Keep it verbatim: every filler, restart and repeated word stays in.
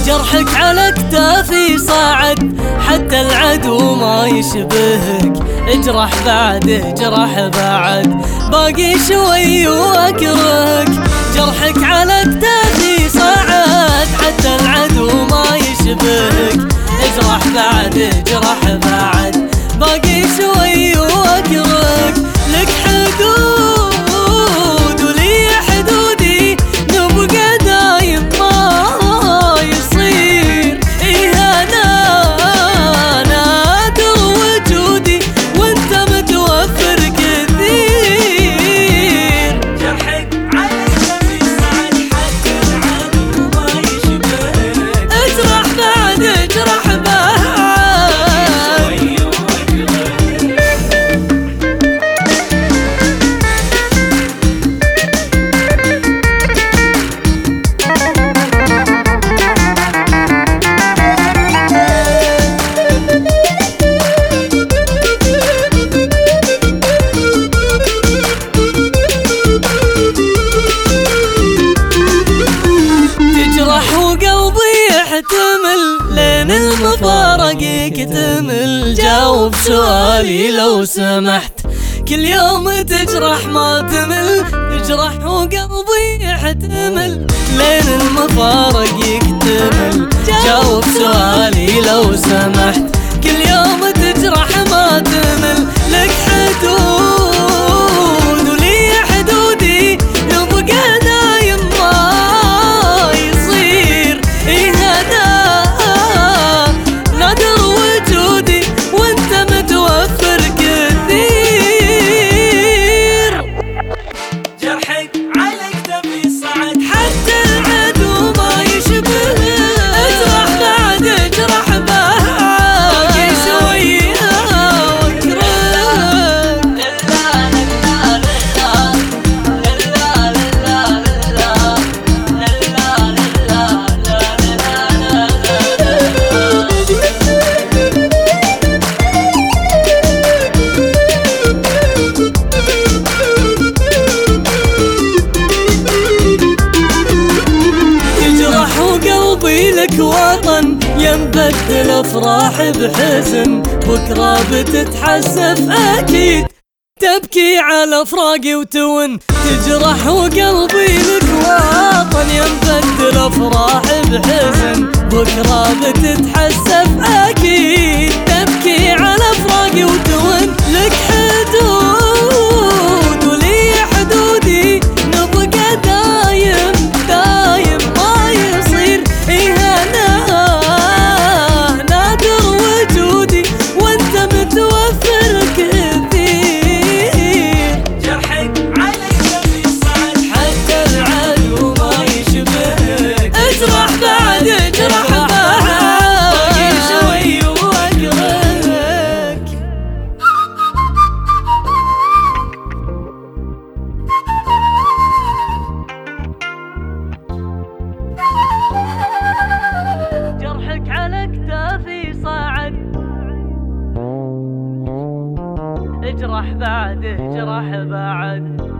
جرحك على كتافي صاعد حتى العدو ما يشبهك. اجرح بعد اجرح بعد باقي شوي واكرهك. جرحك على كتافي صاعد حتى العدو ما يشبهك. اجرح بعد اجرح بعد باقي شوي واكرهك. لك حدود ولي حدودي نبقى دايم ما يصير. إيه أنا نادر وجودي وانت متوفر كثير. جرحك عليك في صعد حتى العدو ما يشبهك. اجرح بعد اجرح بعد يحتمل لين المفارق يكتمل. جاوب سؤالي لو سمحت، كل يوم تجرح ما تمل. تجرح وقلبي يحتمل لين المفارق يكتمل. جاوب سؤالي لو سمحت، كل يوم تجرح ما تمل. لك حدود ولي حدودي يبقى دايم ما يصير. إيه أنا نادر وجودي وانت متوفر كثير. جرحك على كتفي صعد حتى العدو ما يشبهك. اجرح بعد اجرح بعد باقي شوي لك وطن ينبدل افراح بحزن. بكره بتتحسف اكيد تبكي على فراقي وتون. تجرح وقلبي لك وطن ينبدل افراح بحزن. بكره بتتحسف اكيد تبكي على فراقي وتون. لك حدود ولي حدودي نبقى دايم دايم ما يصير. إيه أنا نادر وجودي وانت متوفر كثير. جرحك عليك في صعد حتى العدو ما يشبهك. اجرح بعد اجرح بعد باقي شوي واكرهك. جرحك على كتافي صاعد اجرح بعد اجرح بعد